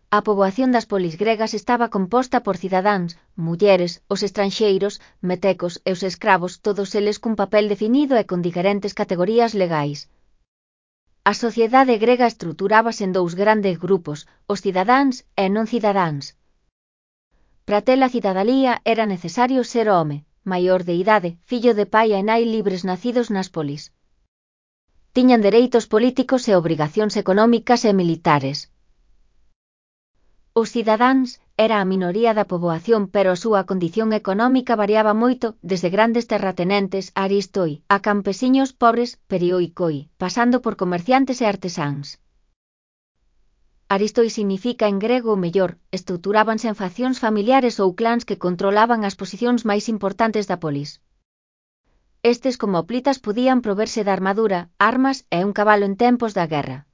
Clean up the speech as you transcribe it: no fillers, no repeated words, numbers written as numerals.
A poboación das polis gregas estaba composta por cidadáns, mulleres, os estranxeiros, metecos e os escravos, todos eles cun papel definido e con diferentes categorías legais. A sociedade grega estruturábase en dous grandes grupos, os cidadáns e non cidadáns. Para ter a cidadalía era necesario ser home, maior de idade, fillo de pai e nai libres nacidos nas polis. Tiñan dereitos políticos e obrigacións económicas e militares. Os cidadáns era a minoría da poboación, pero a súa condición económica variaba moito, desde grandes terratenentes, aristoi, a campesiños pobres, perioikoi, pasando por comerciantes e artesáns. Aristoi significa en grego o mellor, estruturábanse en faccións familiares ou clans que controlaban as posicións máis importantes da polis. Estes como hoplitas podían proverse de armadura, armas e un cabalo en tempos da guerra.